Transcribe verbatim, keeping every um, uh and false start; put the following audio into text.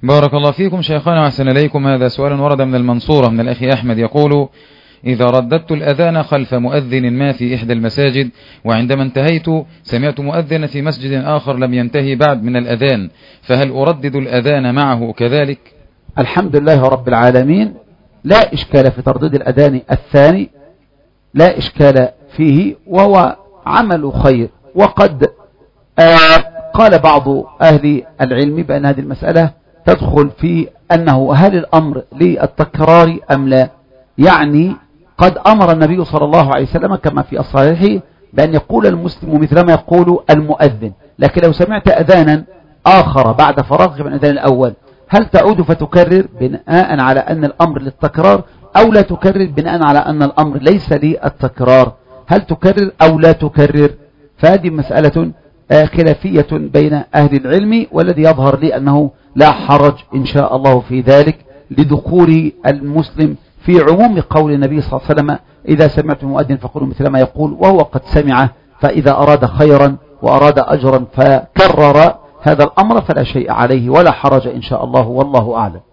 بارك الله فيكم شيخنا وأحسن إليكم. هذا سؤال ورد من المنصورة من الأخ أحمد يقول: إذا رددت الأذان خلف مؤذن ما في إحدى المساجد، وعندما انتهيت سمعت مؤذن في مسجد آخر لم ينتهي بعد من الأذان، فهل أردد الأذان معه كذلك؟ الحمد لله رب العالمين، لا إشكال في ترديد الأذان الثاني، لا إشكال فيه، وهو عمل خير. وقد آه قال بعض أهل العلم بأن هذه المسألة تدخل في أنه هل الأمر للتكرار أم لا. يعني قد أمر النبي صلى الله عليه وسلم كما في الصحيح بأن يقول المسلم مثل ما يقول المؤذن، لكن لو سمعت أذانا آخر بعد فراغك من الأذان الأول، هل تعود فتكرر بناء على أن الأمر للتكرار، أو لا تكرر بناء على أن الأمر ليس للتكرار؟ هل تكرر أو لا تكرر؟ فهذه مسألة خلافية بين أهل العلم، والذي يظهر لي أنه لا حرج إن شاء الله في ذلك لدخول المسلم في عموم قول النبي صلى الله عليه وسلم: إذا سمعتم مؤذن فقولوا مثل ما يقول، وهو قد سمعه، فإذا أراد خيرا وأراد أجرا فكرر هذا الأمر فلا شيء عليه ولا حرج إن شاء الله، والله أعلم.